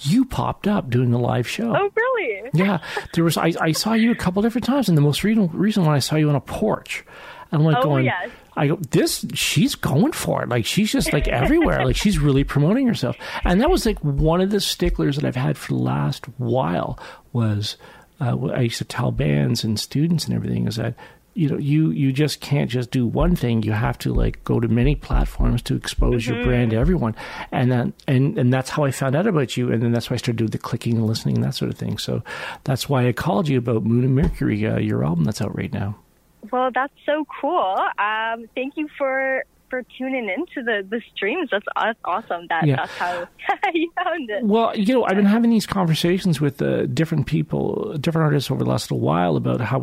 you popped up doing a live show. Oh, really? Yeah. I saw you a couple different times, and the most recent one I saw you on a porch. I'm like yes. She's going for it. Like, she's just like everywhere. Like, she's really promoting herself. And that was like one of the sticklers that I've had for the last while was, I used to tell bands and students and everything is that, you just can't just do one thing. You have to like go to many platforms to expose your brand to everyone. And that's how I found out about you. And then that's why I started doing the clicking and listening and that sort of thing. So that's why I called you about Moon and Mercury, your album that's out right now. Well, that's so cool. Thank you for tuning into the streams. That's awesome. That's how you found it. Well, I've been having these conversations with different people, different artists over the last little while about how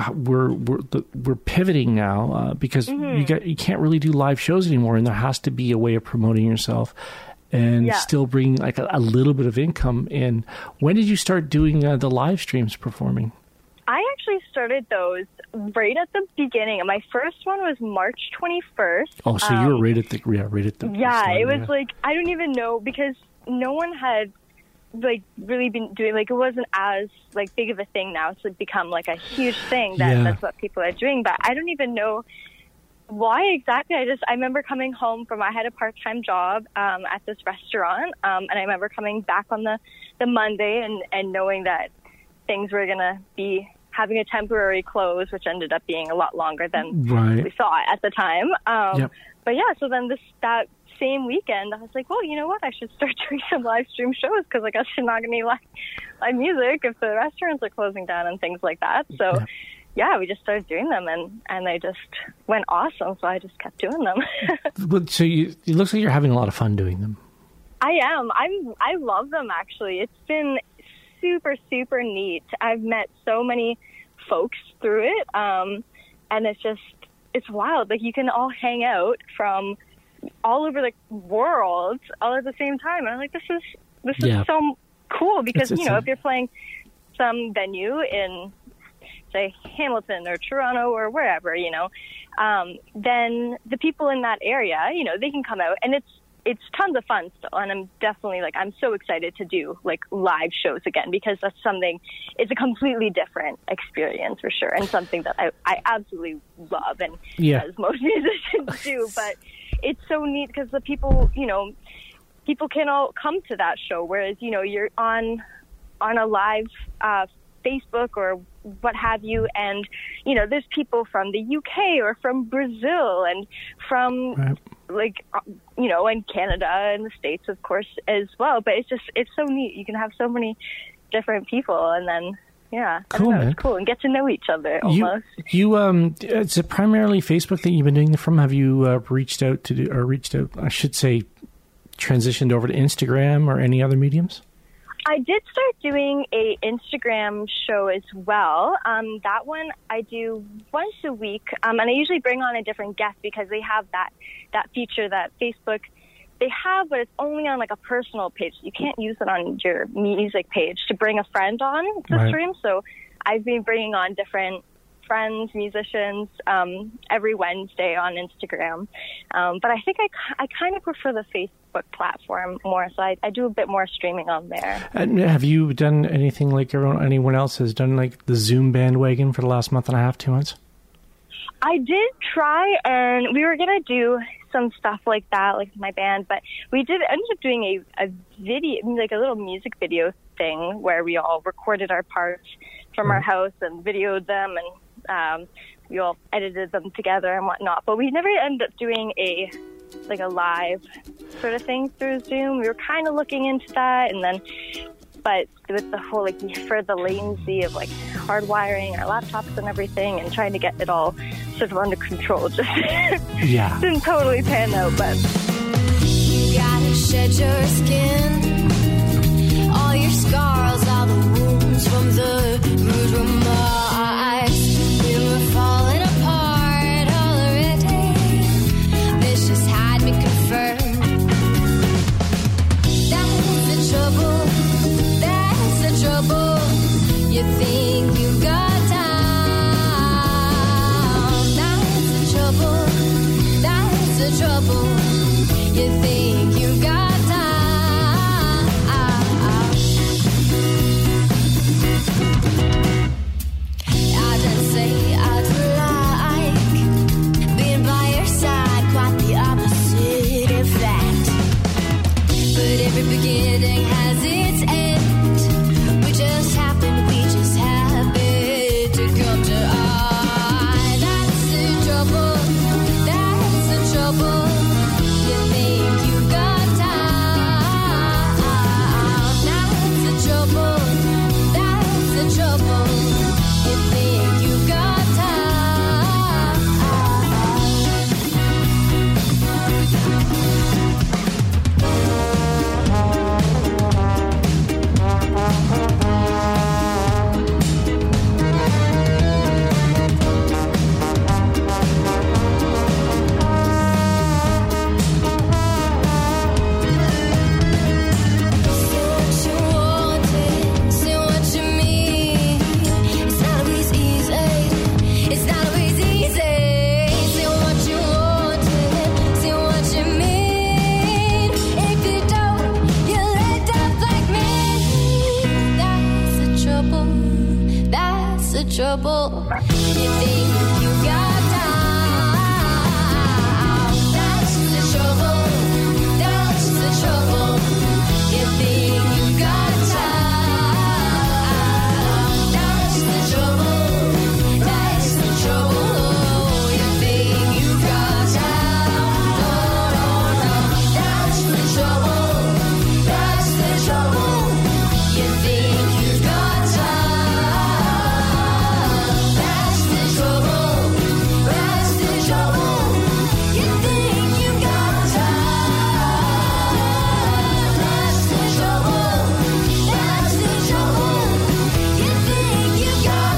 we're pivoting now because you can't really do live shows anymore, and there has to be a way of promoting yourself and still bring like a little bit of income in. When did you start doing the live streams performing? I actually started those right at the beginning. My first one was March 21st. Oh, so you were right at the start, it was like, I don't even know, because no one had like really been doing, like, it wasn't as like big of a thing now. It's become like a huge thing that's what people are doing. But I don't even know why exactly. I remember coming home I had a part-time job at this restaurant, and I remember coming back on the Monday and knowing that things were going to be having a temporary close, which ended up being a lot longer than we thought at the time. But yeah, so then that same weekend, I was like, well, you know what? I should start doing some live stream shows because I guess you're not going to be live music if the restaurants are closing down and things like that. So we just started doing them and they just went awesome. So I just kept doing them. So it looks like you're having a lot of fun doing them. I am. I love them, actually. It's been super, super neat. I've met so many folks through it, and it's wild. Like, you can all hang out from all over the world all at the same time. And I'm like, this is so cool because if you're playing some venue in, say, Hamilton or Toronto or wherever, then the people in that area, they can come out, and it's tons of fun still, and I'm definitely I'm so excited to do like live shows again because that's it's a completely different experience for sure, and something that I absolutely love, and as most musicians do. But it's so neat because the people can all come to that show, whereas you're on a live Facebook or what have you, and there's people from the UK or from Brazil and from and Canada and the States, of course, as well. But it's so neat. You can have so many different people, and then cool, man. It's cool, and get to know each other almost. It's primarily Facebook that you've been doing it from. Have you I should say, transitioned over to Instagram or any other mediums? I did start doing a Instagram show as well. That one I do once a week, and I usually bring on a different guest because they have that feature that Facebook they have, but it's only on like a personal page. You can't use it on your music page to bring a friend on the stream. So I've been bringing on different friends, musicians, every Wednesday on Instagram. But I think I kind of prefer the Facebook platform more, so I do a bit more streaming on there. And have you done anything like anyone else has done, like the Zoom bandwagon for the last month and a half, 2 months? I did try, and we were going to do some stuff like that, like my band, but we ended up doing a video, like a little music video thing where we all recorded our parts from our house and videoed them, and we all edited them together and whatnot. But we never ended up doing a live sort of thing through Zoom. We were kind of looking into that, but with the whole for the latency of hardwiring our laptops and everything, and trying to get it all sort of under control, just didn't totally pan out. But you gotta shed your skin, all your scars, all the wounds from the bruised remarks. We were falling apart already. This just had me confirmed. That's the trouble. That's the trouble. You think you got down. That's the trouble. That's the trouble. You think you got down. beginning has its end. We just happen to come to eye. That's the trouble. That's the trouble. You think you got time. That's the trouble. That's the trouble. You think you got time. Say what you mean. It's not always easy. It's not always easy. Say what you wanted. Say what you mean. If you don't, you'll end up like me. That's the trouble. That's the trouble. You think you got time. That's the trouble. That's the trouble. You think you got time. That's the trouble. That's the trouble. You think you got time. No, no, no. That's the trouble. That's the trouble. You think you got time. That's the trouble. That's the trouble. You think you got time. That's the trouble. That's the trouble. You think you got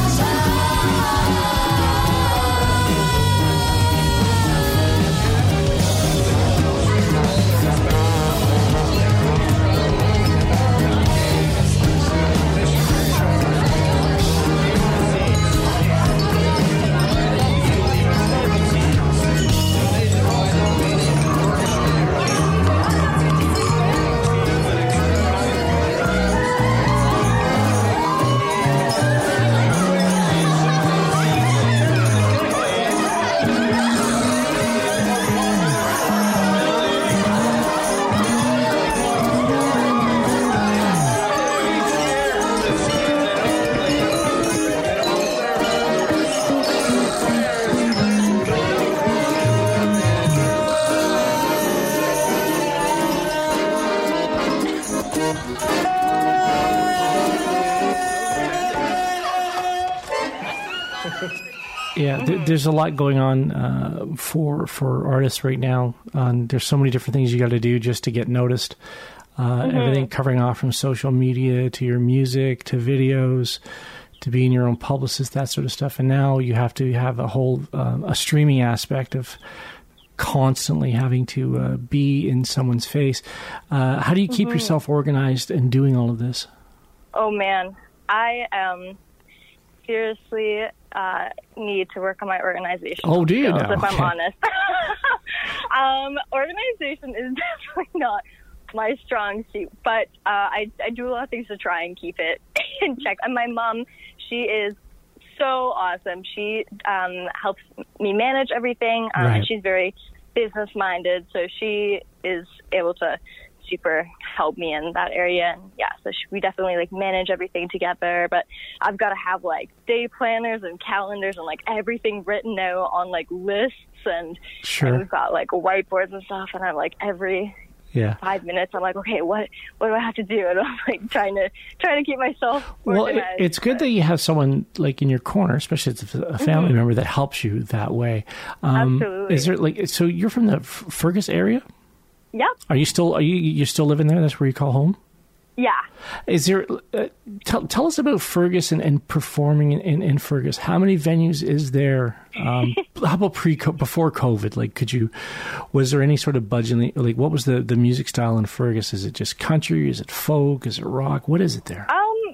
Yeah, there's a lot going on for artists right now. There's so many different things you got to do just to get noticed. Everything covering off from social media to your music to videos to being your own publicist, that sort of stuff. And now you have to have a whole a streaming aspect of constantly having to be in someone's face. How do you keep yourself organized and doing all of this? Oh man, I seriously need to work on my organization. Oh, do you skills, now? If I'm Okay. honest. Organization is definitely not my strong suit, but I do a lot of things to try and keep it in check. And my mom, she is so awesome. She helps me manage everything. Right. She's very business-minded, so she is able to super help me in that area. And yeah, so we definitely like manage everything together, but I've got to have like day planners and calendars and like everything written out on like lists and, Sure. and we've got like whiteboards and stuff, and I'm like every 5 minutes I'm like, okay, what do I have to do? And I'm like trying to keep myself organized. Well, it's good that you have someone like in your corner, especially if it's a family member that helps you that way. Absolutely. Is there like, so you're from the Fergus area? Yep. Are you still you're still living there? That's where you call home? Yeah. Is there? Tell us about Fergus and performing in Fergus. How many venues is there? How about before COVID? Like, was there any sort of budgeting? Like, what was the music style in Fergus? Is it just country? Is it folk? Is it rock? What is it there?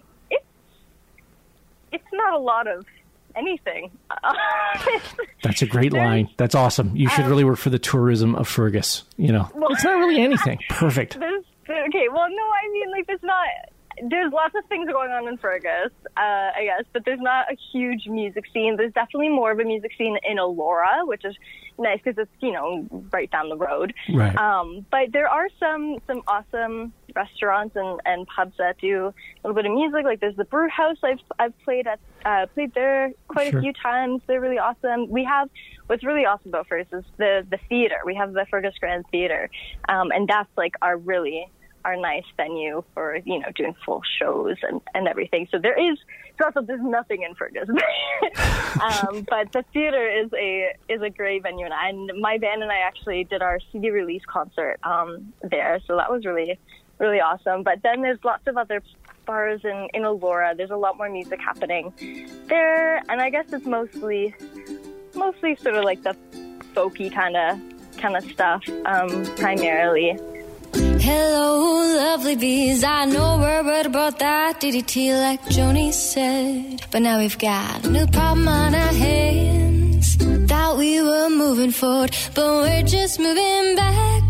It's not a lot of anything. That's a great line. That's awesome. You should really work for the tourism of Fergus. You know, it's not really anything. Perfect. Okay, well, no, I mean, like, there's lots of things going on in Fergus, I guess, but there's not a huge music scene. There's definitely more of a music scene in Elora, which is nice because it's, you know, right down the road. Right. But there are some awesome restaurants and pubs that do a little bit of music. Like there's the Brew House. I've played there quite a few times. They're really awesome. We have what's really awesome about Fergus is the theater. We have the Fergus Grand Theater, and that's like our nice venue for, you know, doing full shows and everything. So there's nothing in Fergus. But the theater is a great venue, and my band and I actually did our CD release concert there. So that was really, really awesome. But then there's lots of other bars in Elora. There's a lot more music happening there, and I guess it's mostly sort of like the folky kind of stuff, primarily. Hello, lovely bees. I know we're worried about that DDT like Joni said. But now we've got a new problem on our hands. Thought we were moving forward, but we're just moving back.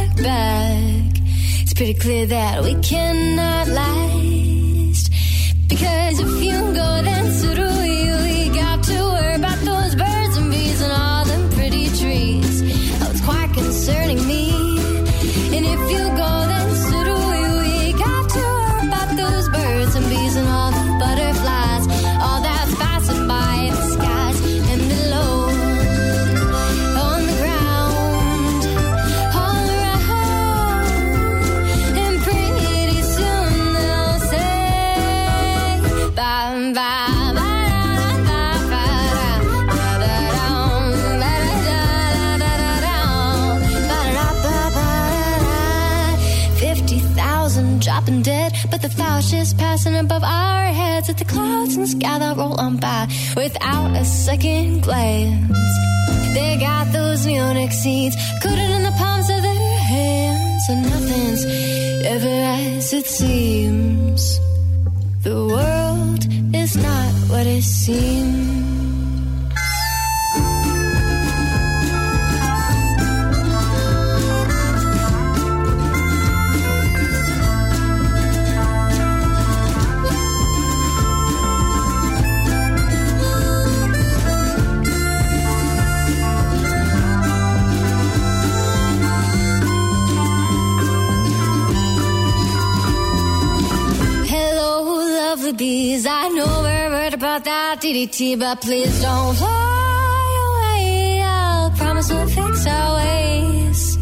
It's pretty clear that we cannot last. Because if you go, then so do we got to worry about those birds and bees and all them pretty trees. Oh, it's quite concerning me. And if you go, then so do we got to worry about those birds and bees and all the butterflies, all that's passing by in the skies and below, on the ground, all around. And pretty soon they'll say bye bye. 50,000 dropping dead, but the flowers just passing above our heads at the clouds in the sky that roll on by without a second glance. They got those neonic seeds coated in the palms of their hands, and nothing's ever as it seems. The world is not what it seems. Bees, I know we're worried about that DDT, but please don't fly away. I'll promise we'll fix our ways.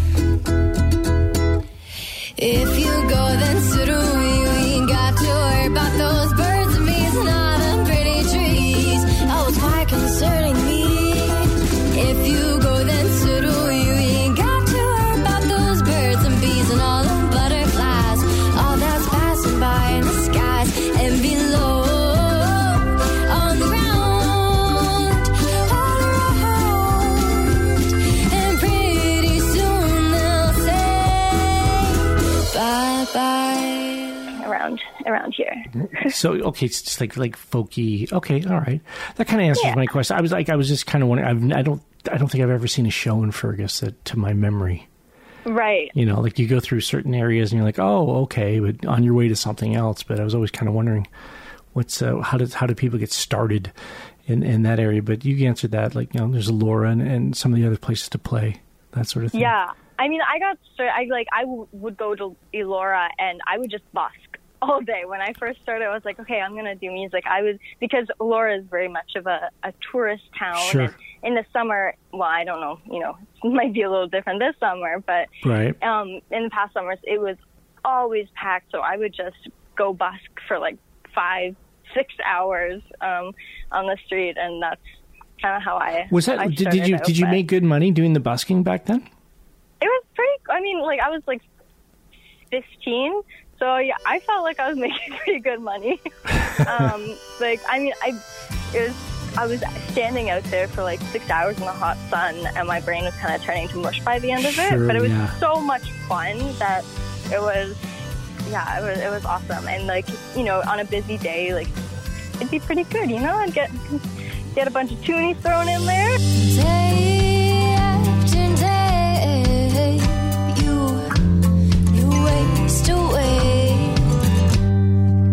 If you go, then so do we. We got to worry about those birds and bees and all them pretty trees. Oh, it's quite concerning me. If you go, then so do we. We got to worry about those birds and bees and all them butterflies, all that's passing by in the skies and below, on the ground, all around. And pretty soon they'll say bye-bye. Around here. So, okay, it's just like folky. Okay, all right. That kind of answers my question. I was just kind of wondering. I don't think I've ever seen a show in Fergus that, to my memory. Right. You know, like you go through certain areas and you're like, oh, okay, but on your way to something else. But I was always kind of wondering, how do people get started in that area? But you answered that, like, you know, there's Elora and some of the other places to play, that sort of thing. Yeah. I mean, I got started, I would go to Elora and I would just busk all day. When I first started, I was like, okay, I'm going to do music. Because Elora is very much of a tourist town. Sure. And in the summer, well, I don't know, you know, it might be a little different this summer, but right. In the past summers, it was always packed. So I would just go busk for like 5-6 hours on the street, and that's kind of how I was that. Did you make good money doing the busking back then? It was pretty. I mean, like I was like 15, so yeah, I felt like I was making pretty good money. I was standing out there for like 6 hours in the hot sun, and my brain was kind of turning to mush by the end of it. But it was so much fun that it was awesome. And like, you know, on a busy day, like it'd be pretty good, you know. I'd get a bunch of toonies thrown in there. Day after day, you waste away.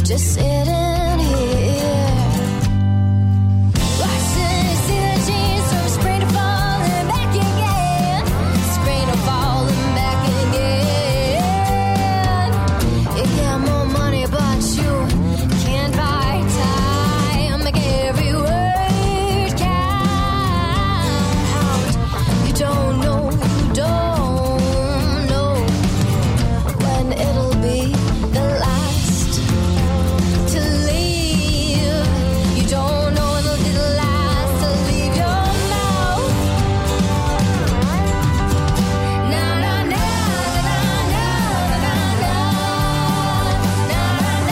just sitting here. Watching you see the jeans from spring to fall and back again. Spring to fall and back again. You get more money, but you can't buy time. Make every word count. You don't know when it'll be the last to leave. You don't know when it'll be the last to leave your mouth. Na na na na na na na na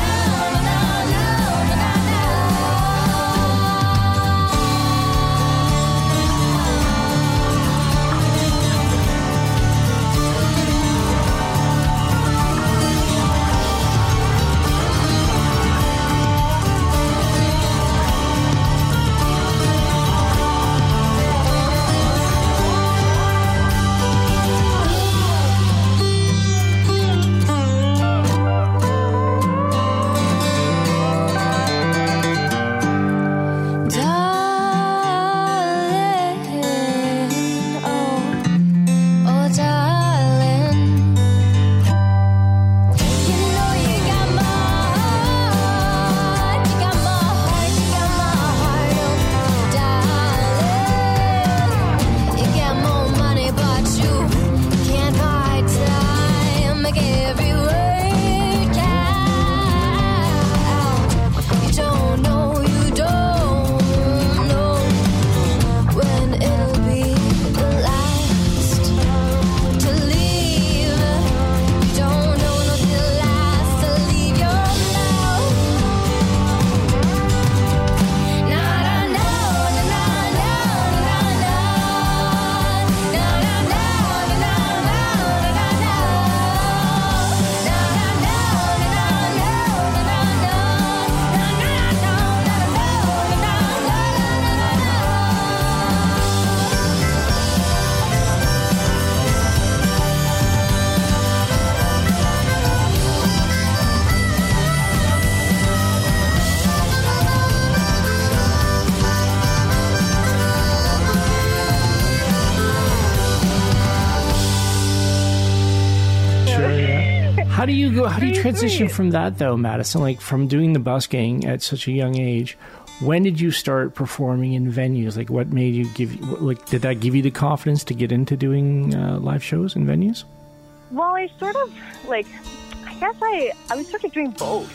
How do you transition from that though, Madison? Like from doing the busking at such a young age, when did you start performing in venues? Like what made you did that give you the confidence to get into doing live shows in venues? Well, I sort of I guess I was sort of doing both.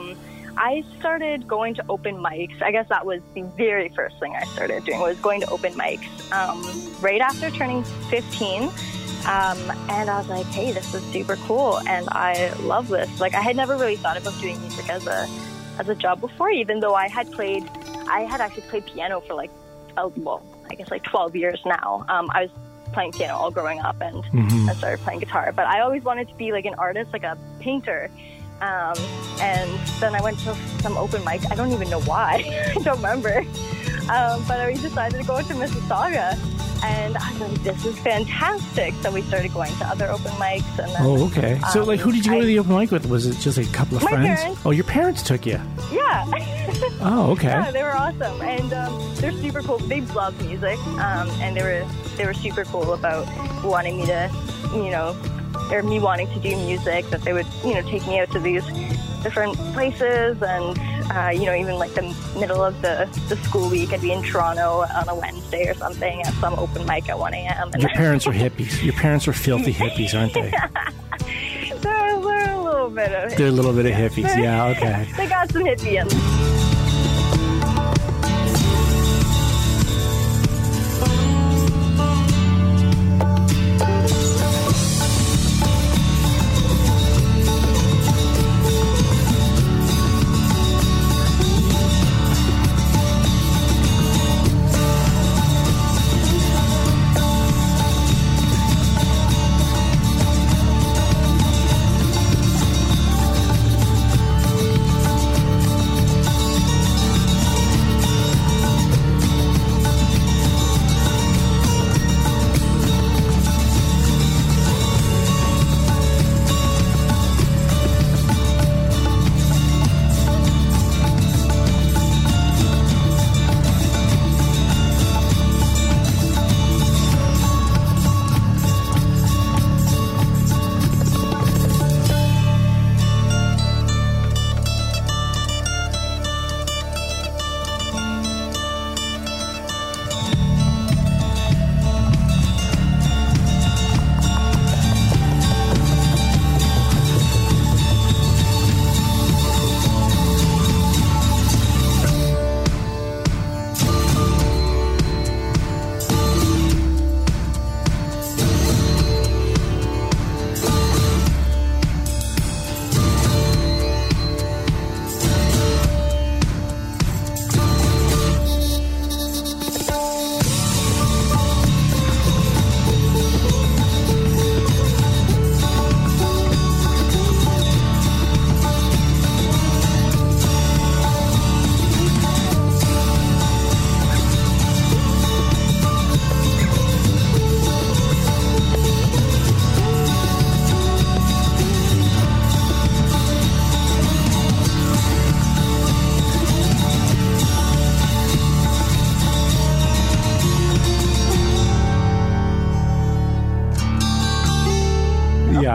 I started going to open mics. I guess that was the very first thing I started doing, was going to open mics right after turning 15. And I was like, hey, this is super cool, and I love this. Like, I had never really thought about doing music as a job before, even though I had actually played piano for 12 years now. I was playing piano all growing up, and I started playing guitar. But I always wanted to be like an artist, like a painter. And then I went to some open mics. I don't even know why. I don't remember. But I decided to go to Mississauga. And I was like, this is fantastic. So we started going to other open mics. And then, okay. So, who did you go to the open mic with? Was it just a couple of friends? My parents. Oh, your parents took you? Yeah. Oh, okay. Yeah, they were awesome. And they're super cool. They love music. And they were super cool about wanting me to, or me wanting to do music, that they would, take me out to these different places, and even like the middle of the school week, I'd be in Toronto on a Wednesday or something at some open mic at 1 a.m. Your parents are hippies. Your parents are filthy hippies, aren't they? They're a little bit of hippies. They're a little bit of hippies, yeah, okay. They got some hippie in them.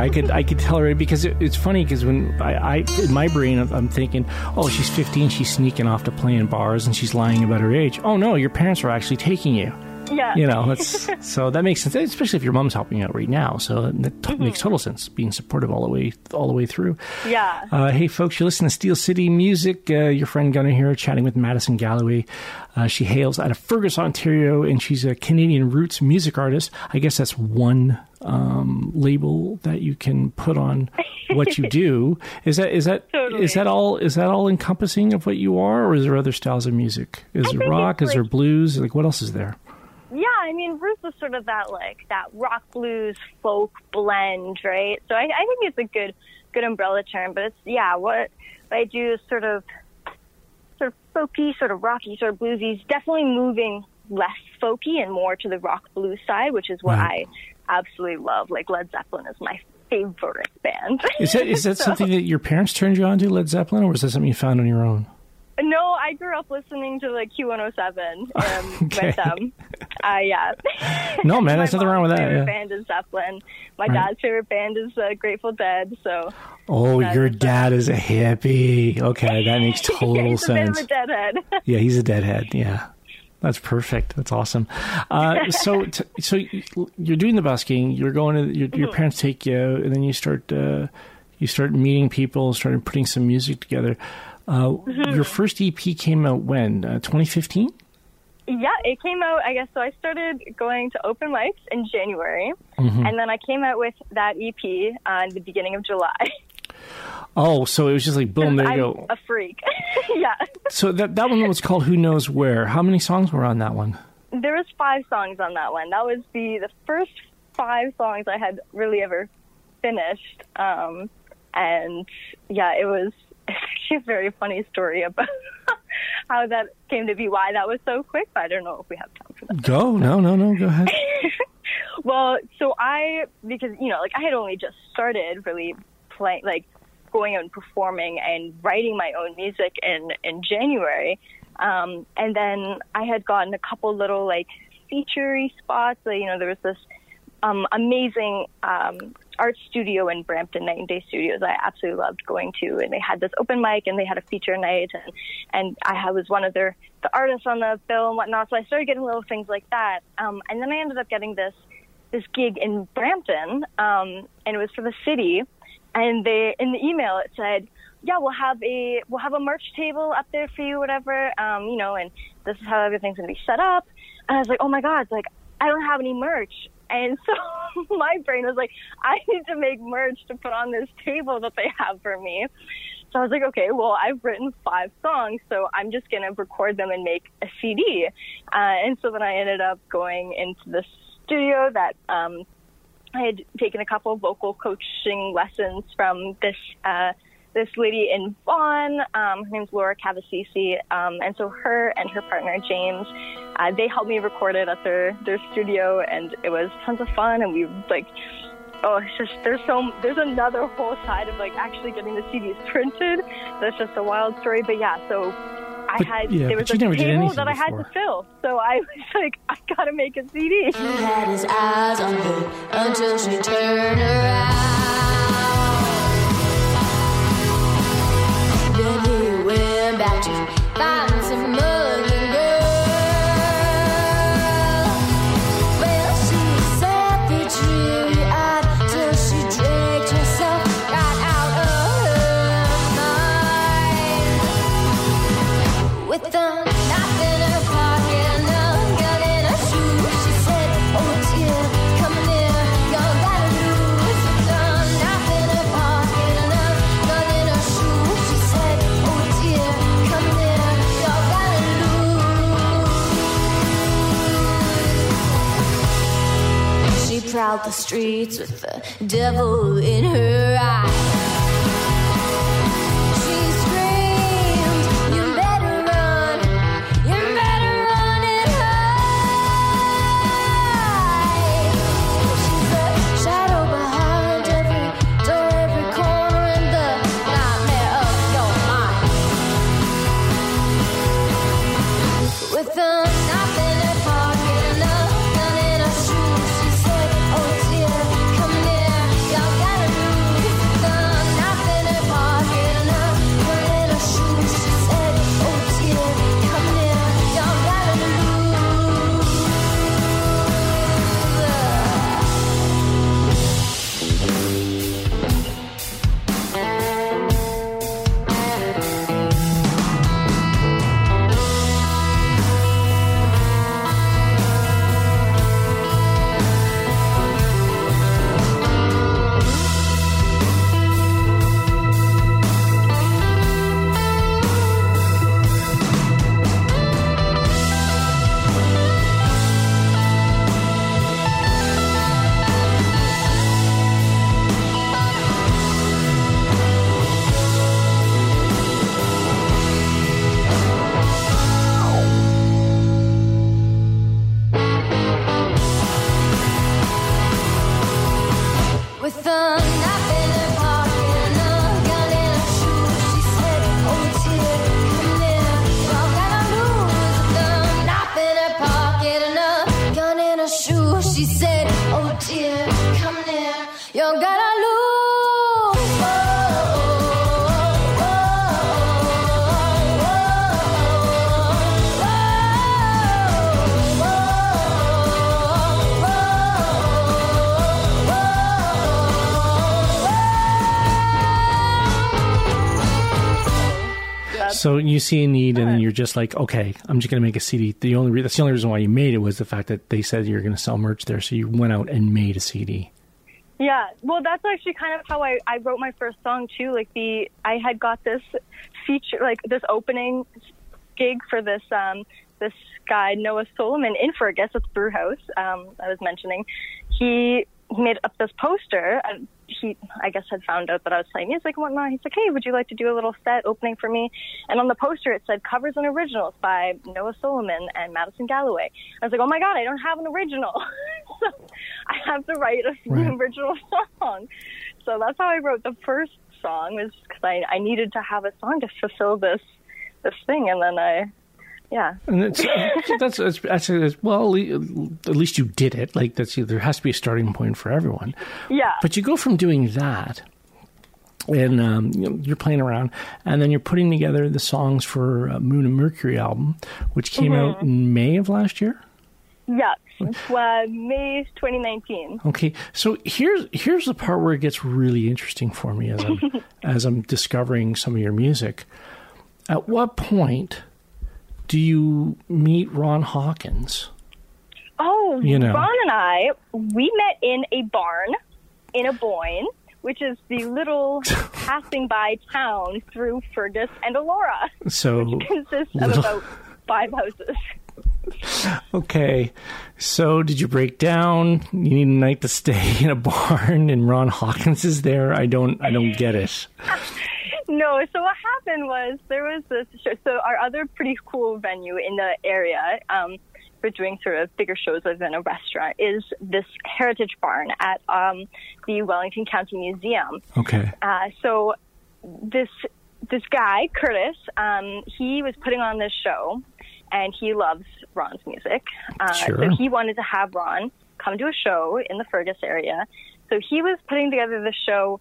I could tell her, because it's funny, because when I in my brain I'm thinking, oh, she's 15, she's sneaking off to play in bars and she's lying about her age. Oh no, your parents are actually taking you. Yeah. You know, so that makes sense, especially if your mom's helping you out right now. So that makes total sense, being supportive all the way through. Yeah. Hey, folks, you listen to Steel City Music. Your friend Gunnar here, chatting with Madison Galloway. She hails out of Fergus, Ontario, and she's a Canadian roots music artist. I guess that's one label that you can put on what you do. Is that Totally. is that all encompassing of what you are, or is there other styles of music? Is there rock? Is there blues? Like, what else is there? Yeah, I mean, roots is sort of that rock, blues, folk blend, right? So I think it's a good umbrella term. But it's what I do is sort of folky, sort of rocky, sort of bluesy. It's definitely moving less folky and more to the rock blues side, which is what I absolutely love. Like Led Zeppelin is my favorite band. Is that something that your parents turned you on to, Led Zeppelin, or was that something you found on your own? No, I grew up listening to Q107 with them. Yeah. No, man, there's nothing wrong with that. My favorite Yeah. band is Zeppelin. My dad's favorite band is Grateful Dead. So. Oh, your dad is a hippie. Okay, that makes total he's sense. He's a bit of a deadhead. Yeah, he's a deadhead. Yeah. That's perfect. That's awesome. So you're doing the busking. You're going to your parents take you out, and then you start meeting people, started putting some music together. Your first EP came out when? 2015? Yeah, it came out, I guess. So I started going to open mics in January, and then I came out with that EP at the beginning of July. Oh, so it was just like boom, there you go. I'm a freak. Yeah. So that one was called Who Knows Where. How many songs were on that one? There was 5 songs on that one. That was the first 5 songs I had really ever finished. And yeah, it was actually a very funny story about how that came to be, why that was so quick, but I don't know if we have time for that. No, go ahead. Well, so because, I had only just started really playing, going out and performing and writing my own music in January. And then I had gotten a couple little, feature-y spots. There was this amazing art studio in Brampton, Night and Day Studios, I absolutely loved going to, and they had this open mic and they had a feature night, and I was one of the artists on the bill and whatnot, so I started getting little things like that, and then I ended up getting this gig in Brampton, and it was for the city, and in the email it said, yeah, we'll have a merch table up there for you, whatever, and this is how everything's going to be set up, and I was like, oh my God, I don't have any merch. And so my brain was like, I need to make merch to put on this table that they have for me. So I was like, okay, well, I've written 5 songs, so I'm just going to record them and make a CD. And so then I ended up going into the studio that I had taken a couple of vocal coaching lessons from this lady in Vaughan. Her name's Laura Cavasisi. And so her and her partner, James, they helped me record it at their studio, and it was tons of fun. And we it's just, there's another whole side of actually getting the CDs printed. That's just a wild story. But yeah, so there was a table that I had to fill. So I was like, I gotta make a CD. He had his eyes on her until she turned around. Then he went back to find some other girl. Well, she sat there teary-eyed till she dragged herself right out of her mind. With the knife in her pocket and a gun in her shoe, she said, oh dear, come near, y'all gotta lose. With the knife in her pocket and a gun in her shoe, she said, oh dear, come near, y'all gotta lose. She prowled the streets with the devil in her eyes. Gotta So you see a need, and then you're just like, okay, I'm just going to make a CD. That's the only reason why you made it was the fact that they said you're going to sell merch there. So you went out and made a CD. Yeah, well, that's actually kind of how I wrote my first song too. Like I had got this feature, like this opening gig for this guy Noah Solomon in Fergus, it's Brewhouse. I was mentioning he made up this poster. He, I guess, had found out that I was playing music and whatnot. He's like, hey, would you like to do a little set opening for me? And on the poster it said covers and originals by Noah Solomon and Madison Galloway. I was like, oh my god, I don't have an original. So I have to write an original song. So that's how I wrote the first song, was because I needed to have a song to fulfill this thing. And then and that's well, at least you did it. Like there has to be a starting point for everyone. Yeah. But you go from doing that, and you're playing around, and then you're putting together the songs for Moon and Mercury album, which came out in May of last year. Yeah, May 2019. Okay, so here's the part where it gets really interesting for me as I'm discovering some of your music. At what point do you meet Ron Hawkins? Oh, Ron and I, we met in a barn in Aboyne, which is the little passing by town through Fergus and Elora, which consists of about 5 houses. Okay, so did you break down? You need a night to stay in a barn, and Ron Hawkins is there? I don't get it. No, so what happened was there was this show. So our other pretty cool venue in the area for doing sort of bigger shows other than a restaurant is this Heritage Barn at the Wellington County Museum. Okay. So this guy, Curtis, he was putting on this show, and he loves Ron's music. Sure. So he wanted to have Ron come to a show in the Fergus area. So he was putting together the show.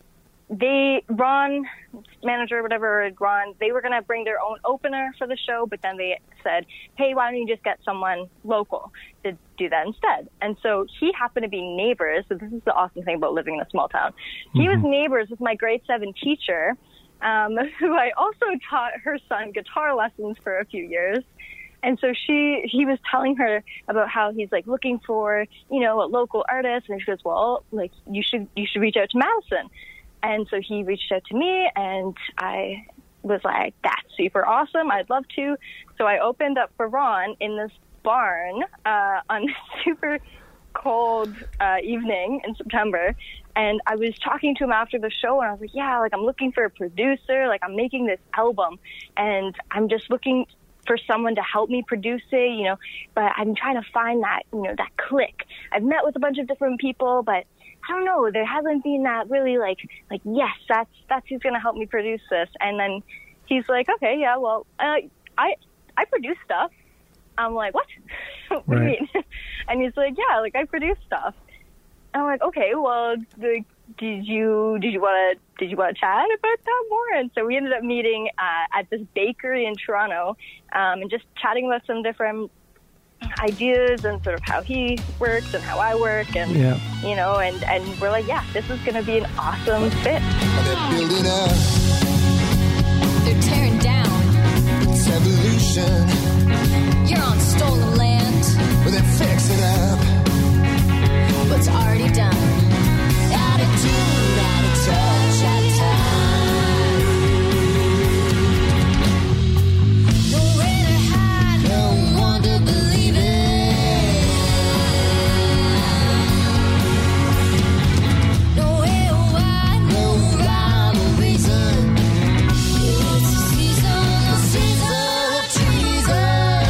Ron, manager, whatever, Ron, they were going to bring their own opener for the show, but then they said, hey, why don't you just get someone local to do that instead? And so he happened to be neighbors. So this is the awesome thing about living in a small town. He was neighbors with my grade 7 teacher, who I also taught her son guitar lessons for a few years. And so he was telling her about how he's like looking for, a local artist. And she goes, well, like you should reach out to Madison. And so he reached out to me, and I was like, that's super awesome. I'd love to. So I opened up for Ron in this barn on this super cold evening in September. And I was talking to him after the show, and I was like, yeah, like I'm looking for a producer. Like I'm making this album, and I'm just looking for someone to help me produce it, but I'm trying to find that, that click. I've met with a bunch of different people, but I don't know, there hasn't been that really like yes, that's who's going to help me produce this. And then he's like, okay, yeah, well, I produce stuff. I'm like, what? What do you mean? And he's like, yeah, like I produce stuff. And I'm like, okay, well, did you want to chat about that more? And so we ended up meeting at this bakery in Toronto, and just chatting about some different ideas and sort of how he works and how I work, and and we're like, yeah, this is going to be an awesome fit. They're building up. They're tearing down. It's evolution. You're on stolen land. But they're fixing up what's already done. Attitude, out of touch, out of time. Nowhere to hide, no one to believe it. Nowhere wide, no rhyme or reason. It's a season of treason.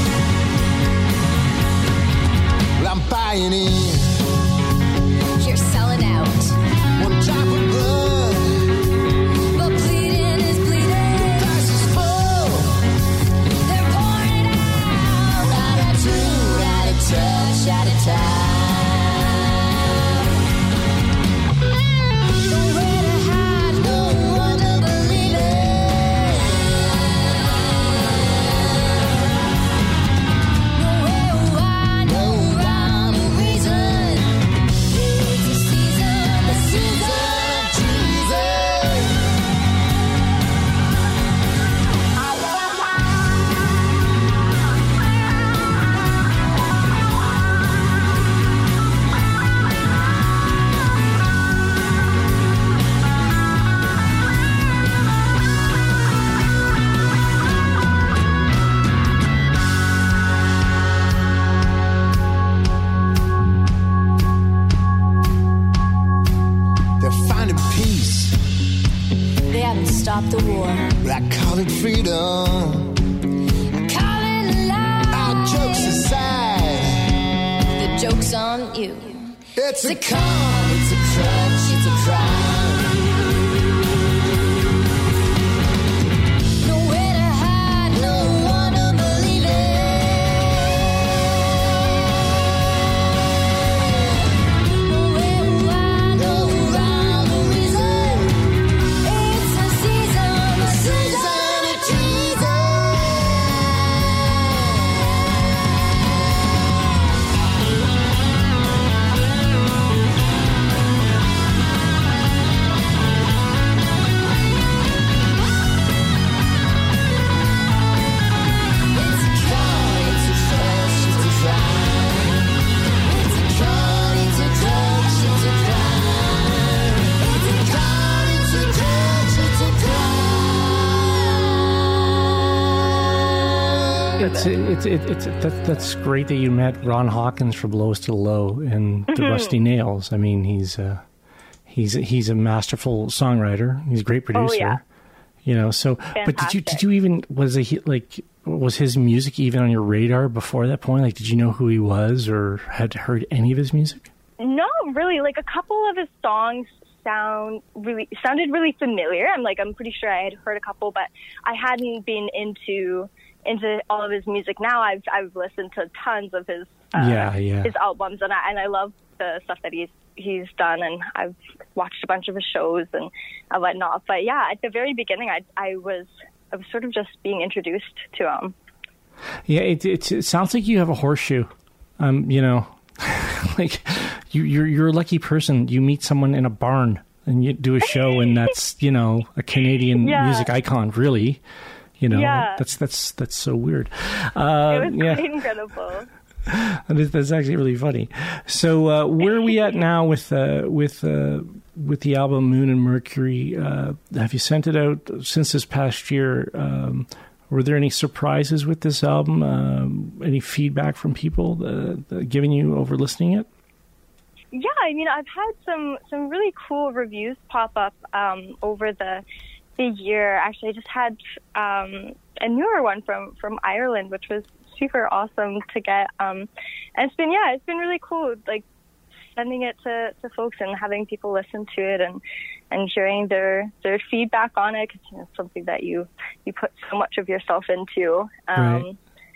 Well, I'm buying in. You're selling out. One drop of blood. But bleeding is bleeding. Glass is full. They're pouring it out. Attitude, out of touch, out of time. Nowhere to hide, no one to believe it. Nowhere wide, no rhyme or reason. stop the war. I call it freedom. Call it love. Our jokes aside, The joke's on you. it's a con, it's a crutch, it's a crime. Nowhere to hide, no one to believe it. Nowhere to hide, no rhyme or reason. It's a season of treason. It's a con, it's a crutch, it's a crime. It's a con, it's a crutch, it's a crime. It's a con, it's a crutch, it's a crime. That's great that you met Ron Hawkins from Lowest to Low and the Rusty Nails. I mean, he's a masterful songwriter. He's a great producer. yeah. You know, so but did you even was his music even on your radar before that point? Like, did you know who he was or had heard any of his music? No, really. Like a couple of his songs sounded really familiar. I'm pretty sure I had heard a couple, but I hadn't been into all of his music. Now I've listened to tons of his his albums, and I love the stuff that he's done, and I've watched a bunch of his shows and whatnot. But yeah, at the very beginning, I was sort of just being introduced to him. Yeah, it sounds like you have a horseshoe. You know, like you're a lucky person. You meet someone in a barn and you do a show, and that's, you know, a Canadian music icon, really. You know, that's so weird. It was quite incredible. That's actually really funny. So where are we at now with the album Moon and Mercury? Have you sent it out since this past year? Were there any surprises with this album? Any feedback from people giving you over listening it? Yeah, I mean, I've had some really cool reviews pop up over the year. Actually, I just had a newer one from Ireland, which was super awesome to get. And it's been really cool, like sending it to folks and having people listen to it and hearing their feedback on it, because, you know, it's something that you put so much of yourself into. Right.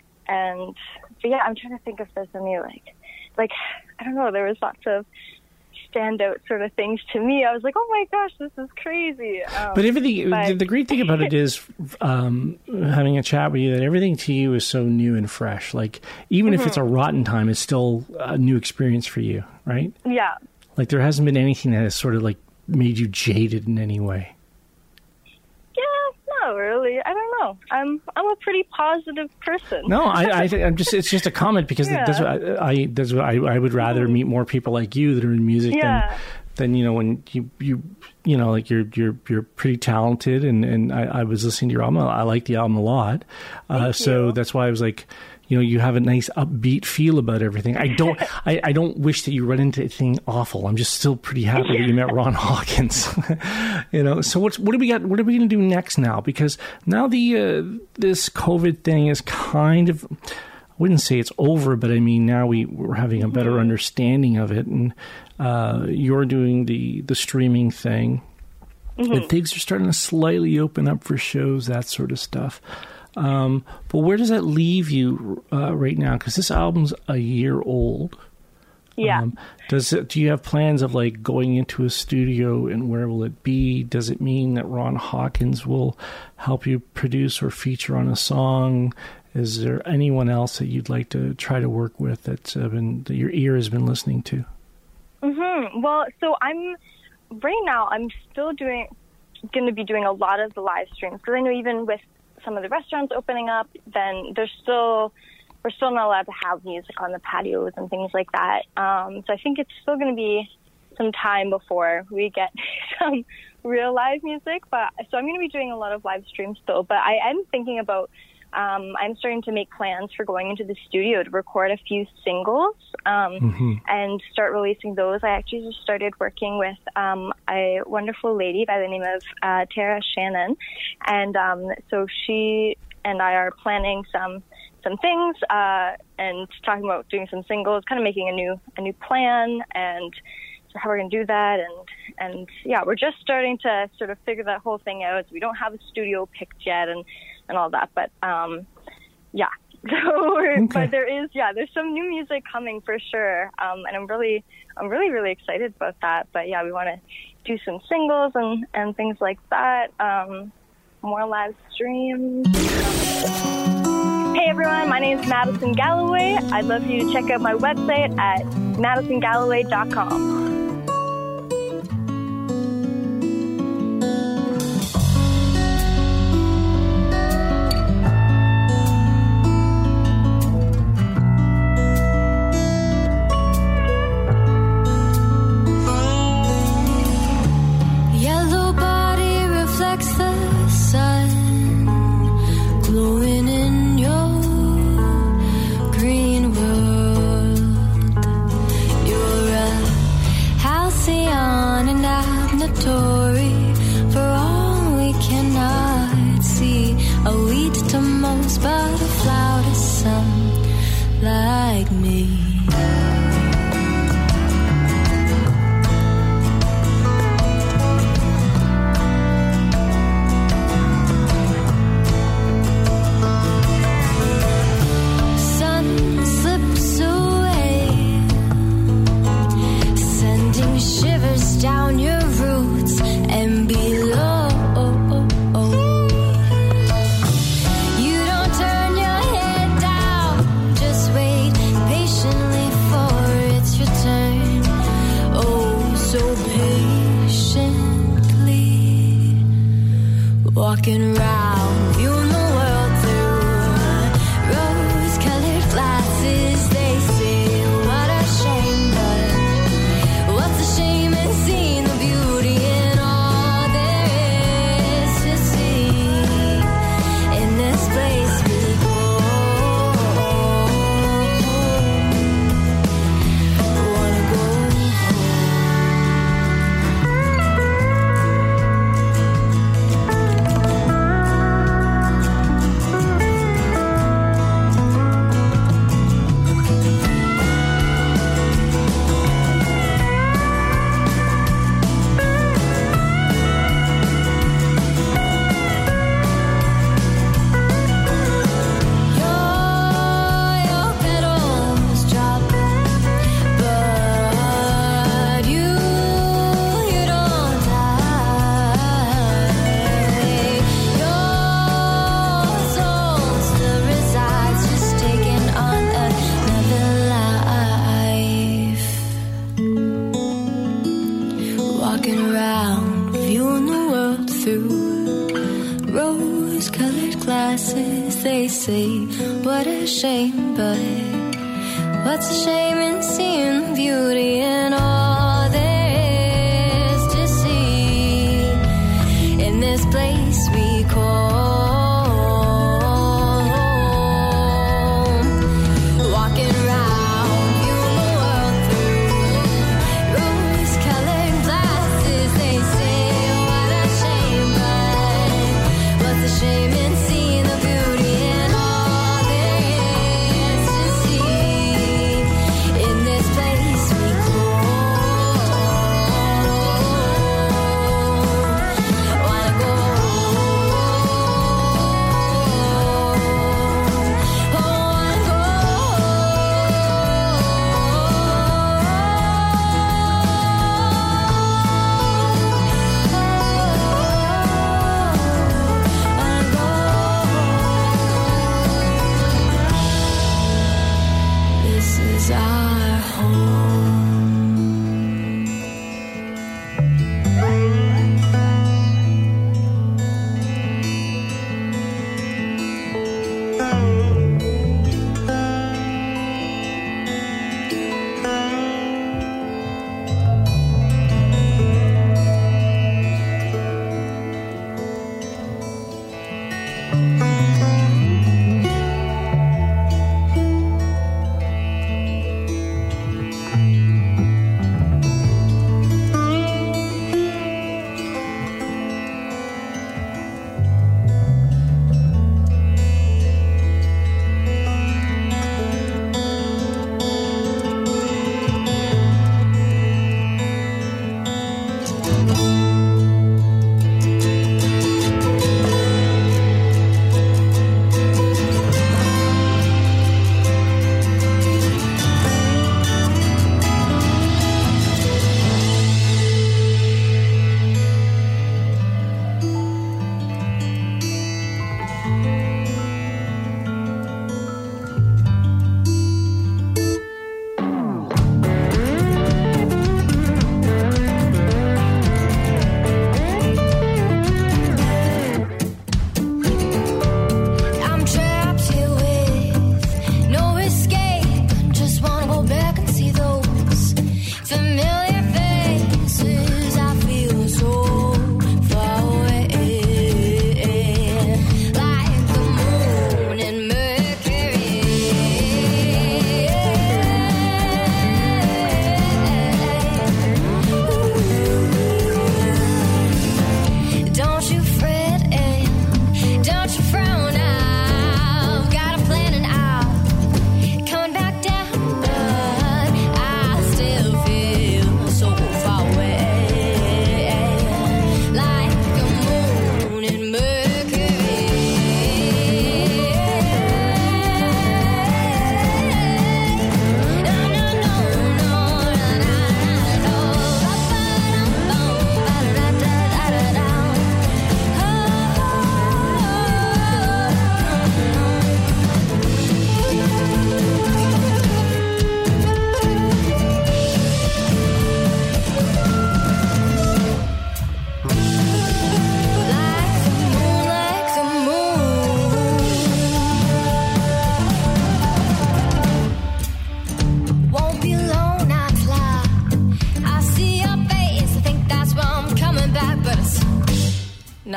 But yeah, I'm trying to think if there's any like I don't know, there was lots of standout sort of things to me. I was like, oh my gosh, this is crazy. But everything, the great thing about it is having a chat with you, that everything to you is so new and fresh. Like, even if it's a rotten time, it's still a new experience for you, right? Yeah. Like, there hasn't been anything that has sort of like made you jaded in any way. Yeah, not really. I don't know. I'm a pretty positive person. No, I'm just. It's just a comment, because that's what I would rather meet more people like you that are in music than you know, when you know, like you're pretty talented, and I was listening to your album. I like the album a lot, so that's why I was like, you know, you have a nice upbeat feel about everything. I don't wish that you run into anything awful. I'm just still pretty happy that you met Ron Hawkins. You know, so what do we got? What are we going to do next now? Because now this COVID thing is kind of, I wouldn't say it's over, but I mean, now we're having a better understanding of it, and you're doing the streaming thing, and things are starting to slightly open up for shows, that sort of stuff. But where does that leave you right now? Because this album's a year old. Yeah. Do you have plans of like going into a studio, and where will it be? Does it mean that Ron Hawkins will help you produce or feature on a song? Is there anyone else that you'd like to try to work with that your ear has been listening to? Well, so I'm still going to be doing a lot of the live streams, because I know even with some of the restaurants opening up, then we're still not allowed to have music on the patios and things like that. So I think it's still going to be some time before we get some real live music. So I'm going to be doing a lot of live streams still. But I am thinking about I'm starting to make plans for going into the studio to record a few singles and start releasing those. I actually just started working with a wonderful lady by the name of Tara Shannon, and so she and I are planning some things and talking about doing some singles, kind of making a new plan and how we're going to do that. And yeah, we're just starting to sort of figure that whole thing out. We don't have a studio picked yet and all that, but yeah. So, but there's some new music coming for sure, and I'm really excited about that. But yeah, we want to do some singles and things like that. More live streams. Hey everyone, my name is Madison Galloway. I'd love for you to check out my website at madisongalloway.com. Walking round, viewing the world through rose-colored glasses. They say, what a shame, but what's a shame in seeing the beauty in all there is to see. In this place we go, wanna go say, what a shame, but what's a shame in seeing the beauty in all there is to see. In this place we call home. Walking around, viewing the world through rose-colored glasses. They say, what a shame, but what's a shame in seeing the beauty in all there is to see. In this place we call, wanna go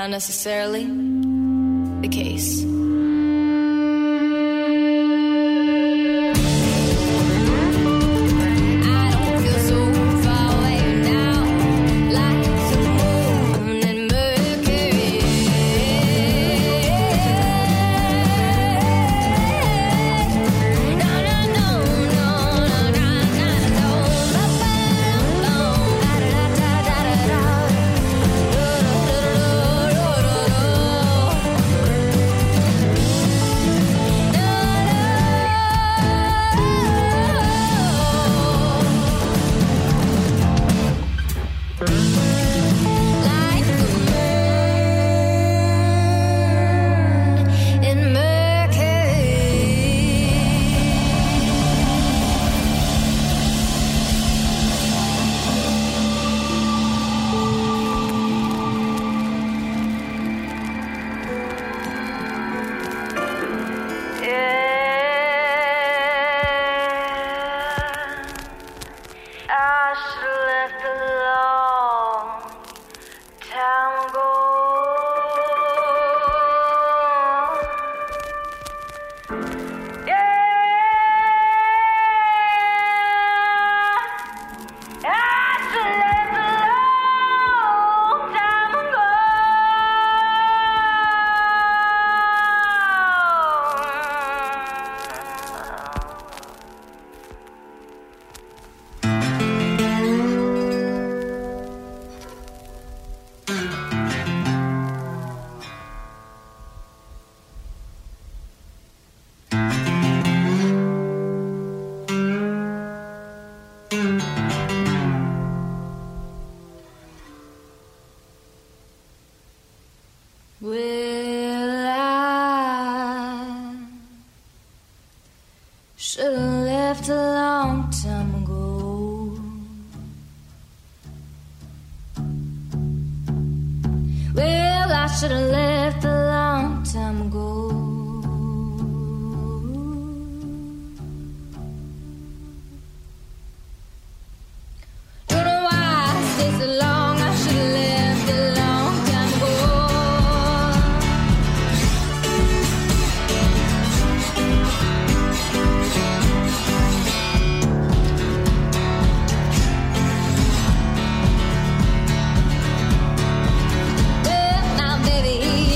not necessarily the case. I don't feel so far away now, like the moon and Mercury. No, no, no, no, no, no, no, no. Like the moon and Mercury. I should've left a long time ago. I should've left a long time ago. Well, I should have left a long time ago. Well, I should have left a long time ago. Don't know why I stayed so long. I should have left a long time ago. Well, now, baby,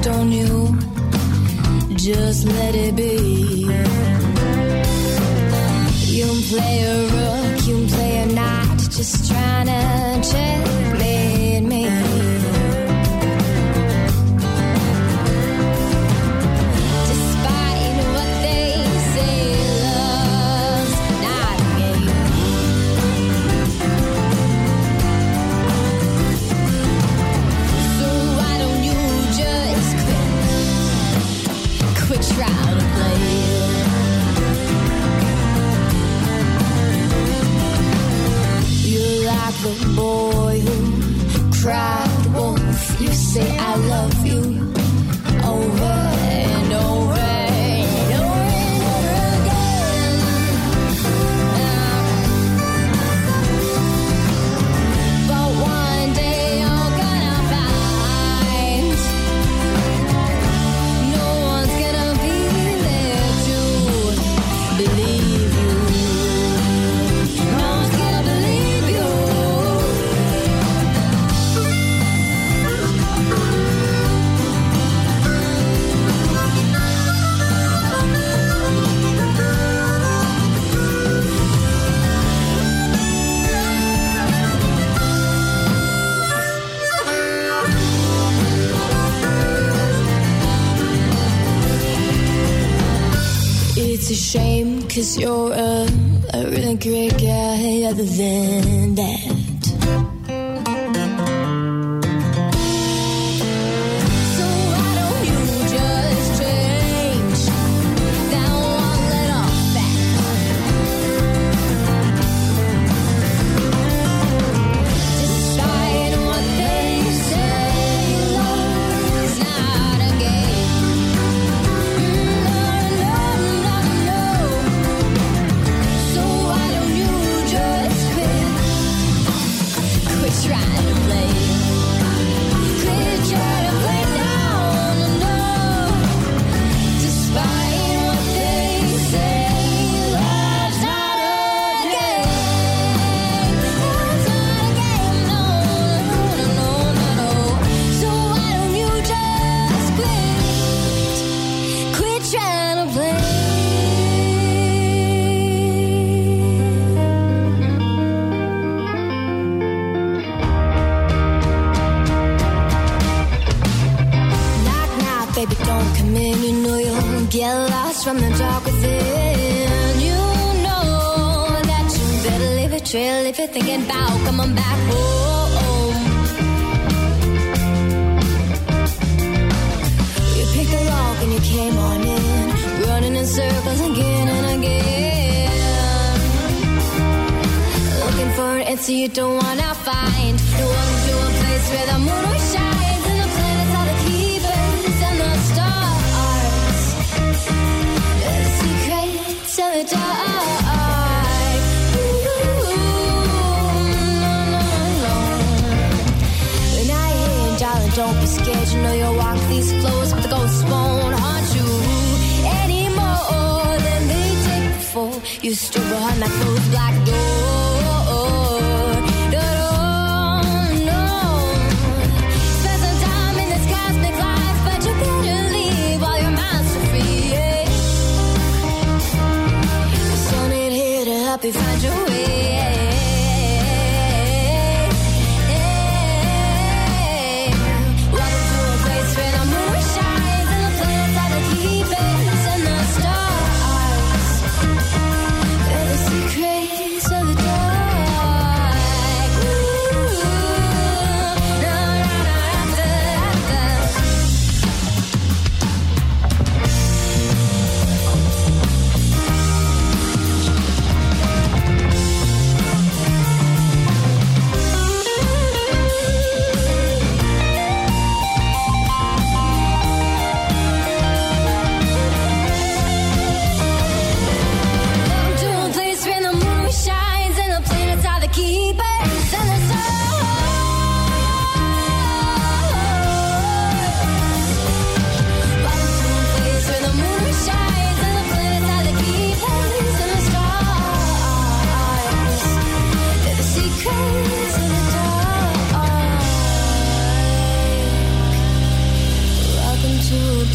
don't you just let it be? You can play a rook, you can play a knight, just trying to checkmate me. Despite what they say, love's not a game. So why don't you just quit trying to play? Like the boy who cried wolf. You say I love you over and over and over and over again. But one day you're gonna find no one's gonna be there to believe you. No one's gonna believe you. It's a shame, 'cause you're a really great guy other than that. So why don't you just change that one little fact? Despite what they say, love is not a game. No. So why don't you just quit trying to play? Quit trying to play down, no. Despite what they say, love's not a game. Love's not a game, no. So why don't you just quit trying to play? Knock, knock, baby, don't come in. You know you'll get lost from the dark within. You know that you better leave a trail if you're thinking about coming back home. You picked a lock and you came on in, running in circles again and again. Looking for an answer you don't wanna find. You walk into a place where the moon shines and the planets are the keepers and the stars. The secrets of the dark. No. When I hear you, darling, don't be scared. You know you'll walk these floors, but the ghosts won't haunt you anymore than they did before. You stood behind that closed black door. No. Spend some time in this cosmic life, but you better leave while your mind's so free. Yeah. The sun ain't here to help you find your way. Welcome to a place where the moon shines and the planets are the keepers and the stars. They're the secrets of the dark.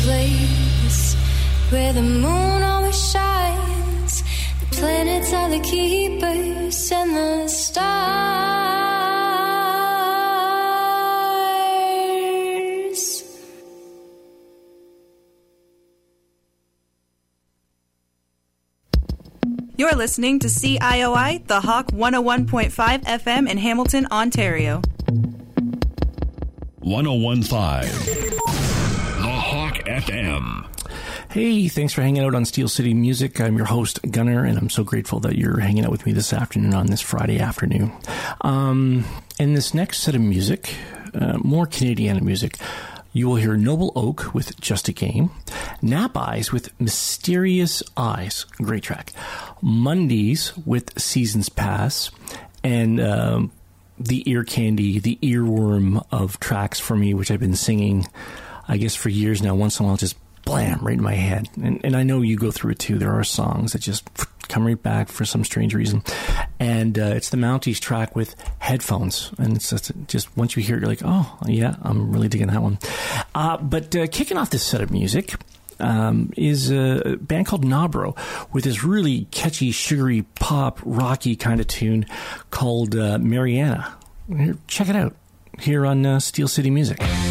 place where the moon always shines. The planets are the keepers and the stars. You're listening to CIOI, the Hawk 101.5 FM in Hamilton, Ontario. 101.5 The Hawk FM. Hey, thanks for hanging out on Steel City Music. I'm your host, Gunnar, and I'm so grateful that you're hanging out with me this afternoon on this Friday afternoon. In this next set of music, more Canadian music, you will hear Noble Oak with Just a Game, Nap Eyes with Mysterious Eyes, great track, Mondays with Seasons Pass, and the ear candy, the earworm of tracks for me, which I've been singing, I guess, for years now. Once in a while, just blam, right in my head. And I know you go through it too. There are songs that just come right back for some strange reason. And it's the Mounties track with Headphones. And it's just once you hear it, you're like, oh, yeah, I'm really digging that one. But kicking off this set of music is a band called Nobro with this really catchy, sugary, pop, rocky kind of tune called Mariana. Check it out here on Steel City Music.